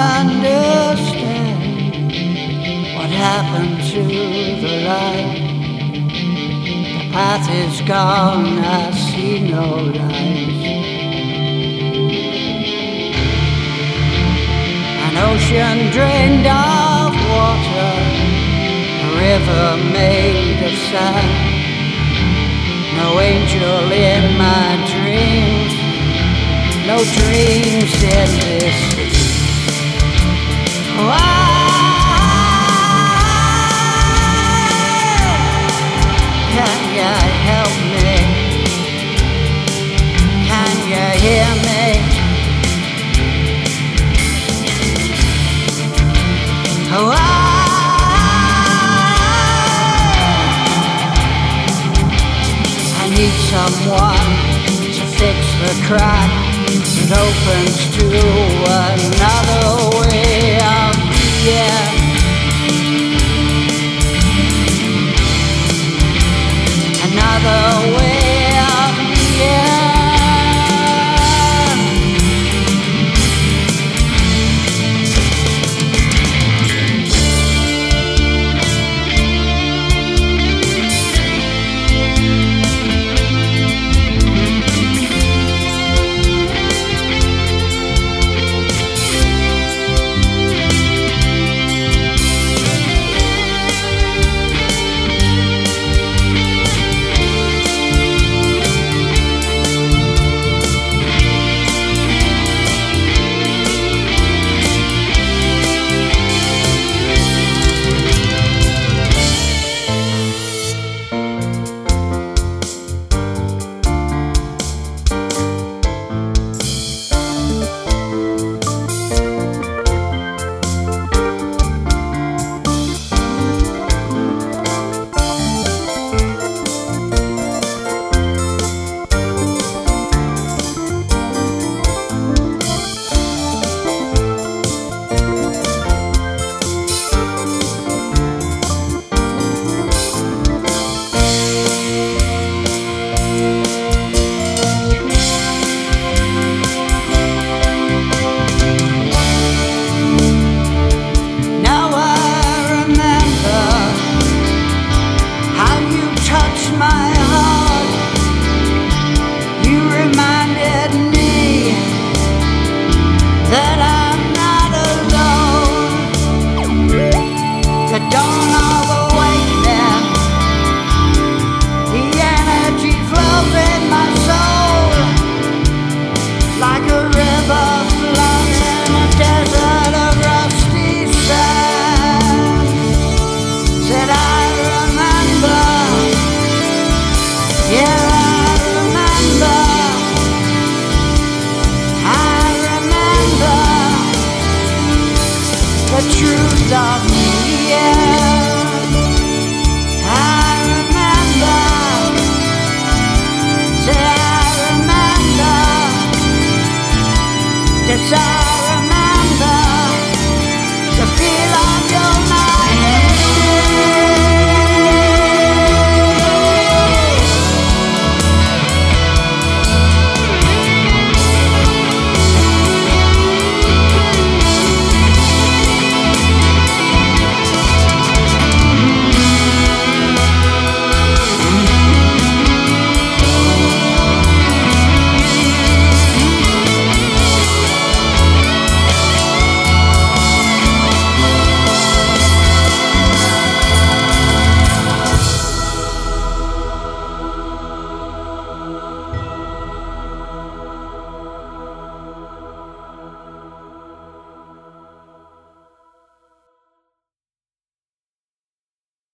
understand what happened to the light. The path is gone, I see no light. An ocean drained of water, a river made of sand. No angel in my dreams, no dreams in this sea. Why can you help me? Can you hear me? I need someone to fix the crack that opens to another way of being.